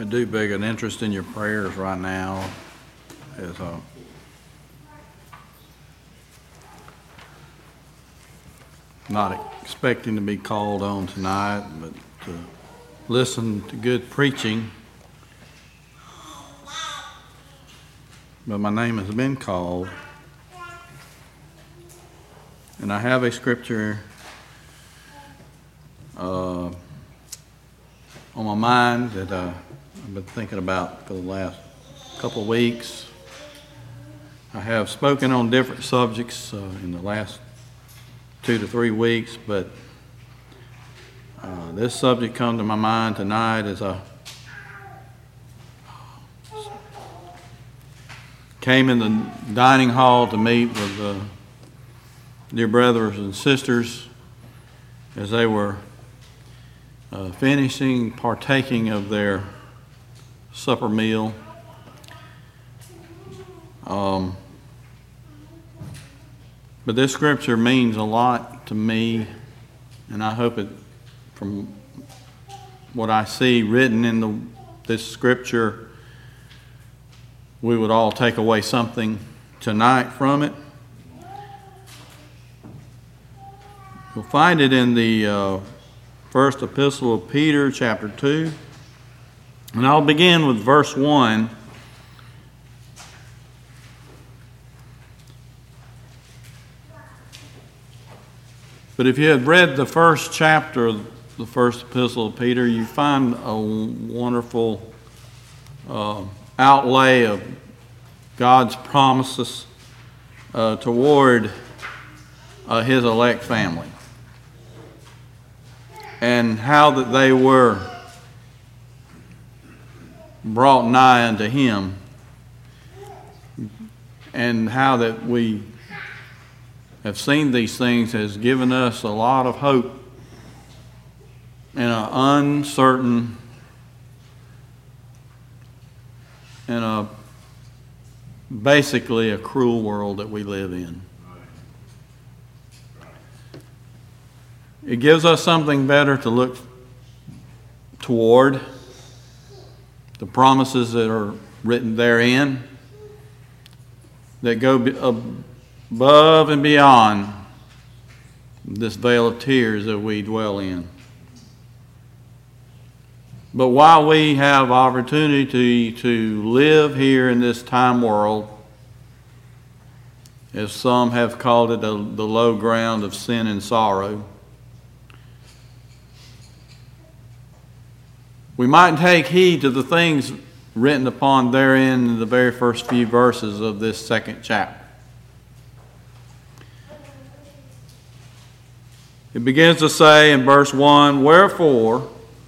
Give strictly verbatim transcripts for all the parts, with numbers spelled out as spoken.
I do beg an interest in your prayers right now as uh, not expecting to be called on tonight, but to listen to good preaching. But my name has been called, and I have a scripture uh, on my mind that uh, I've been thinking about for the last couple of weeks. I have spoken on different subjects uh, in the last two to three weeks, but uh, this subject come to my mind tonight as I came in the dining hall to meet with the dear brothers and sisters as they were uh, finishing partaking of their supper meal. Um, but this scripture means a lot to me, and I hope it, from what I see written in the, this scripture, we would all take away something tonight from it. We'll find it in the uh, first epistle of Peter, chapter two. And I'll begin with verse one. But if you had read the first chapter of the first epistle of Peter, you find a wonderful uh, outlay of God's promises uh, toward uh, His elect family, and how that they were brought nigh unto Him, and how that we have seen these things has given us a lot of hope in an uncertain and a basically a cruel world that we live in. It gives us something better to look toward, the promises that are written therein that go above and beyond this veil of tears that we dwell in. But while we have opportunity to live here in this time world, as some have called it, the low ground of sin and sorrow, we might take heed to the things written upon therein in the very first few verses of this second chapter. It begins to say in verse one, "Wherefore,"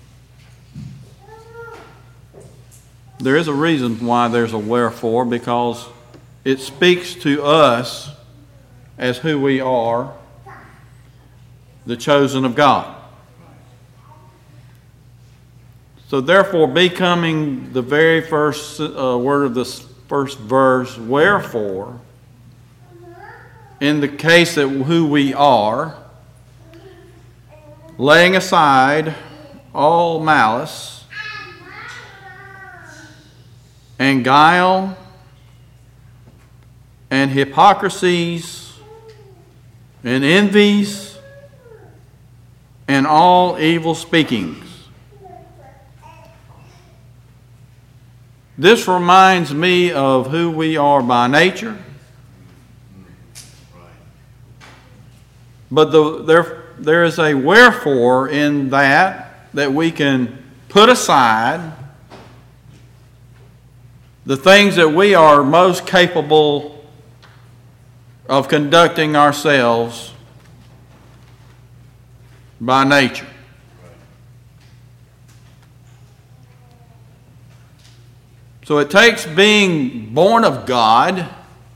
there is a reason why there's a wherefore, because it speaks to us as who we are, the chosen of God. So therefore, becoming the very first uh, word of this first verse, wherefore, in the case that who we are, laying aside all malice and guile and hypocrisies and envies and all evil speakings. This reminds me of who we are by nature. But the, there, there is a wherefore in that, that we can put aside the things that we are most capable of conducting ourselves by nature. So it takes being born of God,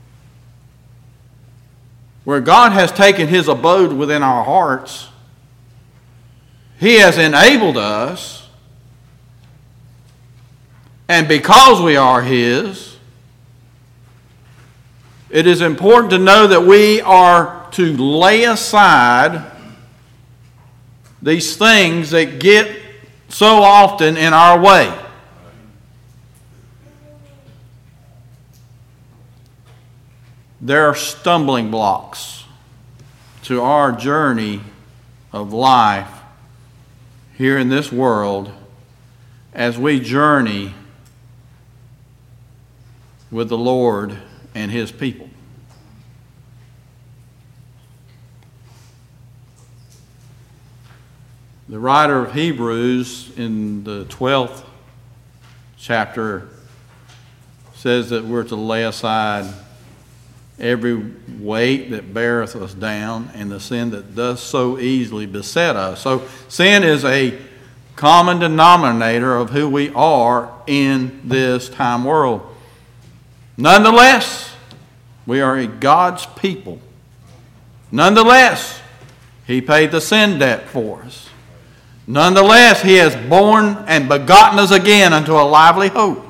where God has taken His abode within our hearts. He has enabled us, and because we are His, it is important to know that we are to lay aside these things that get so often in our way. there are stumbling blocks to our journey of life here in this world as we journey with the Lord and His people. The writer of Hebrews in the twelfth chapter says that we're to lay aside every weight that beareth us down and the sin that does so easily beset us. So sin is a common denominator of who we are in this time world. Nonetheless, we are a God's people. Nonetheless, He paid the sin debt for us. Nonetheless, He has born and begotten us again unto a lively hope.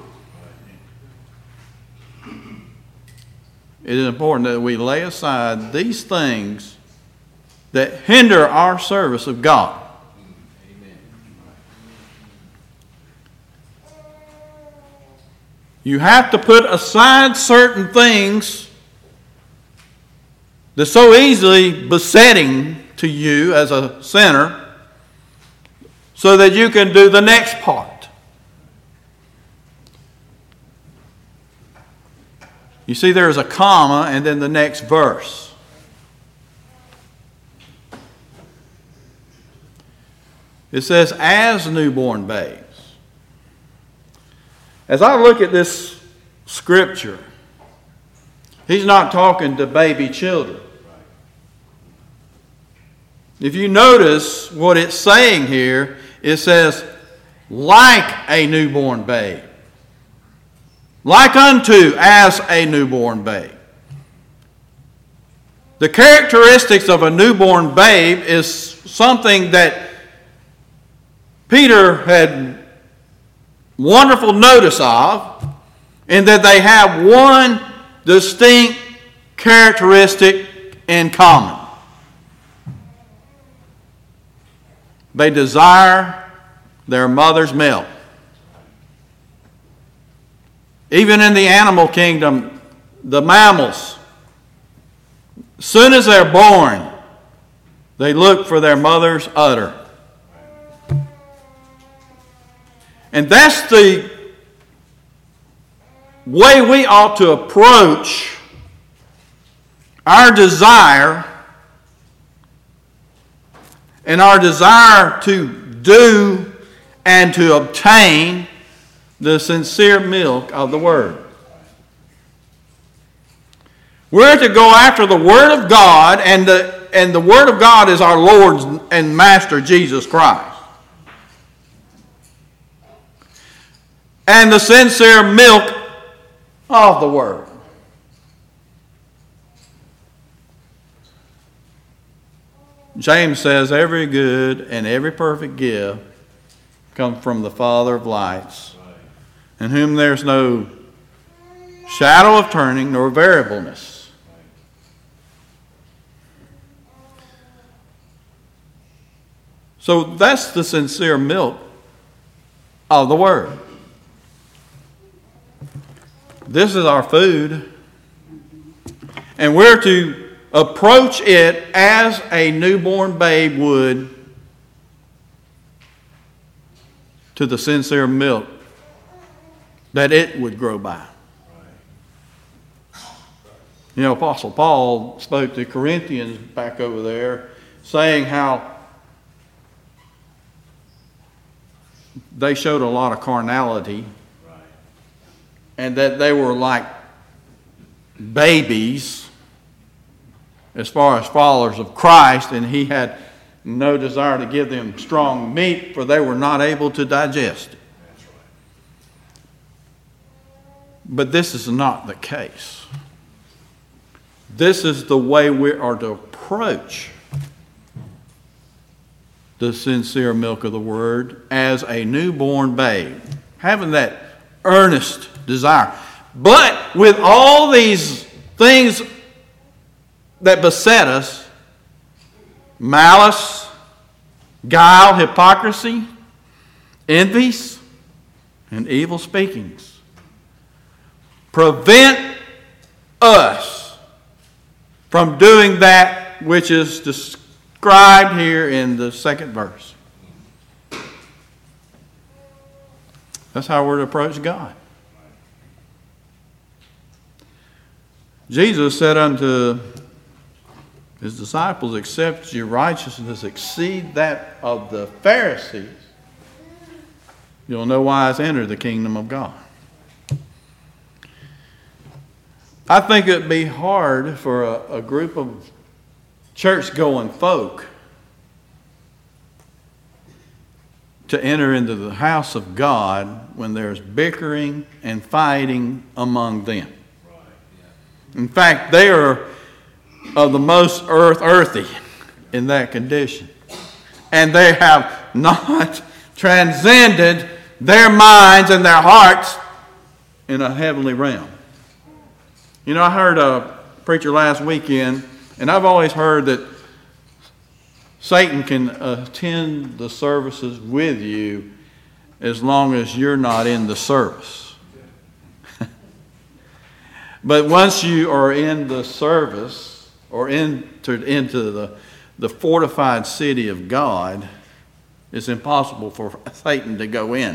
It is important that we lay aside these things that hinder our service of God. Amen. You have to put aside certain things that's so easily besetting to you as a sinner so that you can do the next part. You see, there's a comma and then the next verse. It says, as newborn babes. As I look at this scripture, he's not talking to baby children. If you notice what it's saying here, it says, like a newborn babe. Like unto, as a newborn babe. The characteristics of a newborn babe is something that Peter had wonderful notice of, in that they have one distinct characteristic in common. They desire their mother's milk. Even in the animal kingdom, the mammals, as soon as they're born, they look for their mother's udder. And that's the way we ought to approach our desire and our desire to do and to obtain the sincere milk of the Word. We're to go after the Word of God, and the, and the Word of God is our Lord and Master Jesus Christ. And the sincere milk of the Word. James says, every good and every perfect gift comes from the Father of lights, in whom there's no shadow of turning nor variableness. So that's the sincere milk of the Word. This is our food, and we're to approach it as a newborn babe would to the sincere milk that it would grow by. You know, Apostle Paul spoke to Corinthians back over there, saying how they showed a lot of carnality, and that they were like babies as far as followers of Christ, and he had no desire to give them strong meat, for they were not able to digest it. But this is not the case. This is the way we are to approach the sincere milk of the Word as a newborn babe, having that earnest desire. But with all these things that beset us, malice, guile, hypocrisy, envies, and evil speakings, prevent us from doing that which is described here in the second verse. That's how we're to approach God. Jesus said unto his disciples, except your righteousness exceed that of the Pharisees, you'll no wise enter the kingdom of God. I think it'd be hard for a, a group of church-going folk to enter into the house of God when there's bickering and fighting among them. In fact, they are of the most earth earthy in that condition. And they have not transcended their minds and their hearts in a heavenly realm. You know, I heard a preacher last weekend, and I've always heard that Satan can attend the services with you as long as you're not in the service. But once you are in the service or entered into the, the fortified city of God, it's impossible for Satan to go in.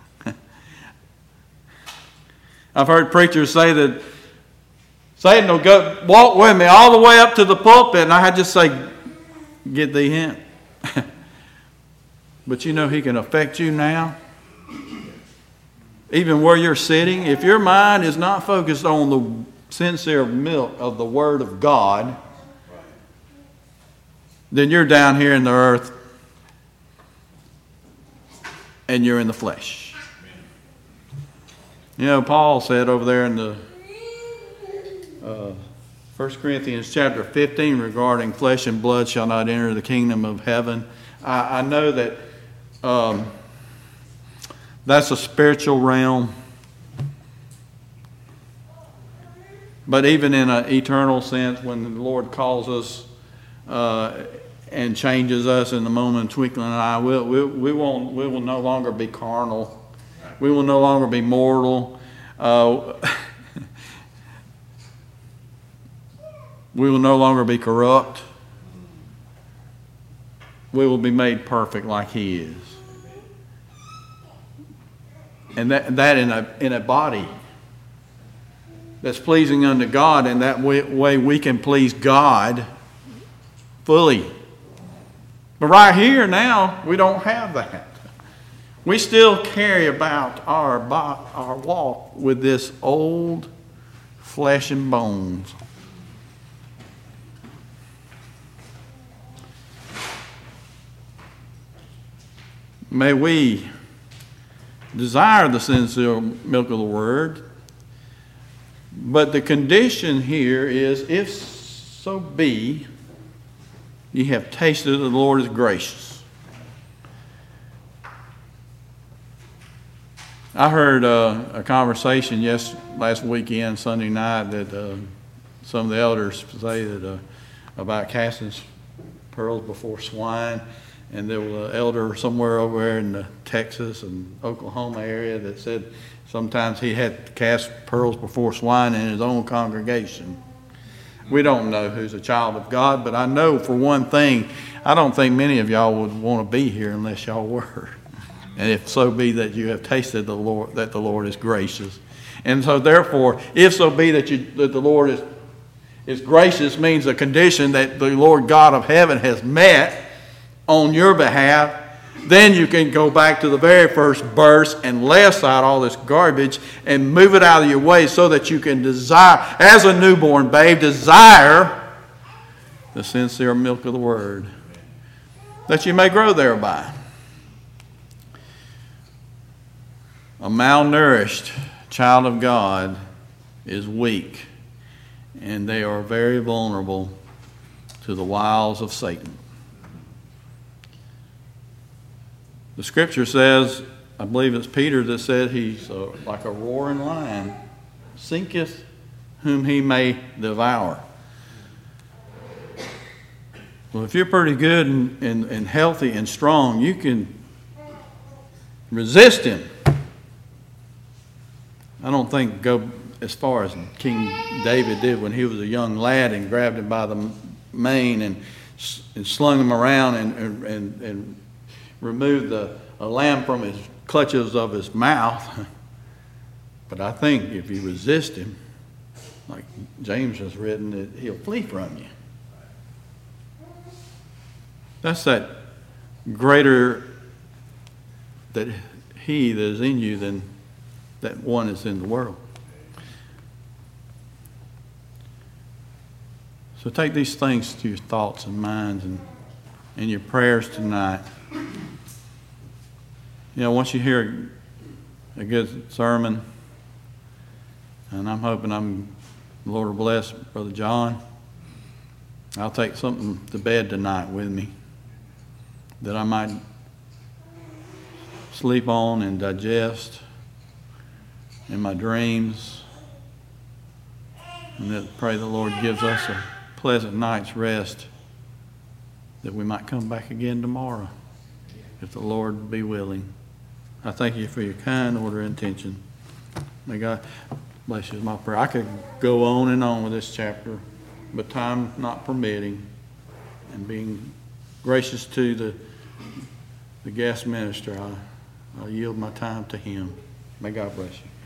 I've heard preachers say that Satan will go walk with me all the way up to the pulpit, and I just say, get thee hence. But you know he can affect you now. Even where you're sitting, if your mind is not focused on the sincere milk of the Word of God, then you're down here in the earth and you're in the flesh. You know, Paul said over there in the uh, First Corinthians chapter fifteen regarding flesh and blood shall not enter the kingdom of heaven. I, I know that um, that's a spiritual realm. But even in an eternal sense, when the Lord calls us uh, and changes us in the moment of twinkling an eye, we'll, we, we, won't, we will no longer be carnal. We will no longer be mortal. Uh, we will no longer be corrupt. We will be made perfect like He is. And that, that in a in a body that's pleasing unto God, and that way, way we can please God fully. But right here now, we don't have that. We still carry about our, our walk with this old flesh and bones. May we desire the sincere milk of the Word, but the condition here is, if so be ye have tasted that the Lord is gracious. I heard uh, a conversation yes last weekend, Sunday night, that uh, some of the elders say that uh, about casting pearls before swine. And there was an elder somewhere over there in the Texas and Oklahoma area that said sometimes he had to cast pearls before swine in his own congregation. We don't know who's a child of God, but I know for one thing, I don't think many of y'all would want to be here unless y'all were. And if so be that you have tasted the Lord, that the Lord is gracious. And so therefore, if so be that, you, that the Lord is, is gracious means a condition that the Lord God of heaven has met on your behalf, then you can go back to the very first verse and lay aside all this garbage and move it out of your way so that you can desire, as a newborn babe, desire the sincere milk of the Word, that you may grow thereby. A malnourished child of God is weak, and they are very vulnerable to the wiles of Satan. The Scripture says, I believe it's Peter that said he's uh, like a roaring lion, seeketh whom he may devour. Well, if you're pretty good and, and, and healthy and strong, you can resist him. I don't think go. as far as King David did when he was a young lad and grabbed him by the mane and, and slung him around and, and, and, and removed the, a lamb from his clutches of his mouth. But I think if you resist him, like James has written, that he'll flee from you. That's that greater that he that is in you than that one is in the world. So take these things to your thoughts and minds and in your prayers tonight. You know, once you hear a good sermon, and I'm hoping I'm, the Lord will bless Brother John, I'll take something to bed tonight with me that I might sleep on and digest in my dreams, and that pray the Lord gives us a pleasant night's rest, that we might come back again tomorrow, if the Lord be willing. I thank you for your kind order and intention. May God bless you is my prayer. I could go on and on with this chapter, but time not permitting, and being gracious to the the guest minister, I, I yield my time to him. May God bless you.